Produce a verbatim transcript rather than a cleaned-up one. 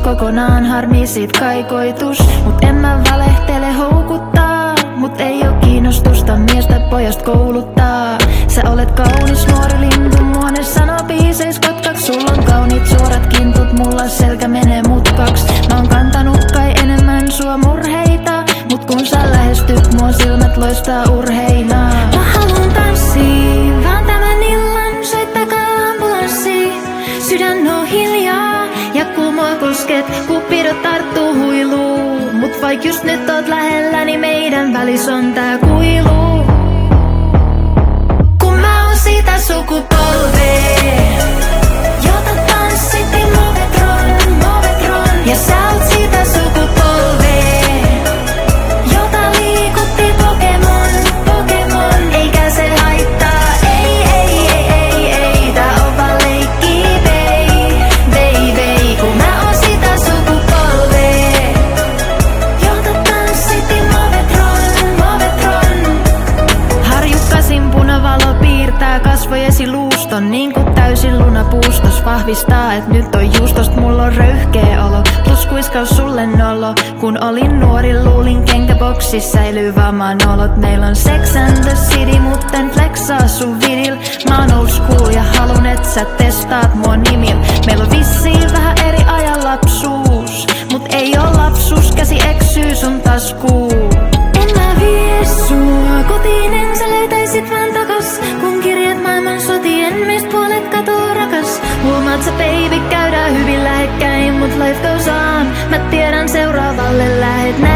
kokonaan, harmi sit kai koitus. Mut en mä valehtele houkuttaa, mut ei oo kiinnostusta miestä pojast kouluttaa. Sä olet kaunis nuori lintu, muone sano biiseis kotkaks. Sulla on kauniit suorat kintut, mulla selkä menee mutkaks. Mä oon kantanut kai enemmän sua murheita, mut kun sä lähestyt mua silmät loistaa urheina. Mä haluun tanssii, vaan tämän illan soittakaa ambulanssi. Sydän on hiljaa ja kun mua kosket, kupidot tarttuu huiluun. Mut vaik just nyt oot lähellä, niin meidän välis on tää kuilu. Kun mä oon sitä sukupolvea, jota tanssitti Movetron, Movetron. Ja sä oot sitä sukupolvea, jota liikutti Pokemon, Pokemon. Eikä se haittaa, ei, ei, ei, ei, ei. Tää on vaan leikki, baby, baby. Kun mä oon sitä sukupolvea, jota tanssitti Movetron, Movetron. Harjukkasin punavalo piirtää kasvojesi luuston, niin kuin täysin lunapuustos vahvistaa, et nyt on juustost. Mulla on röyhkeä olo, plus kuiskaus sulle nolo. Kun olin nuori, luulin kenkäboksissa säilyy vaan maan olot. Meil on Sex and the City, mutten flexaa sun viril. Mä oon old school ja halun et sä testaat mua nimil. Meil on vissiin vähän eri ajan lapsuus, mut ei oo lapsuus, käsi eksyy sun taskuun. En mä vie sua kotiin, en sä löytäisit vaan takas. Kun kirjat maailman sotien, meist puolet katoo rakas. Huomaat sä baby, käydään hyvin lähekkäin, mut life goes on. Mä tiedän seuraavalle lähet näin.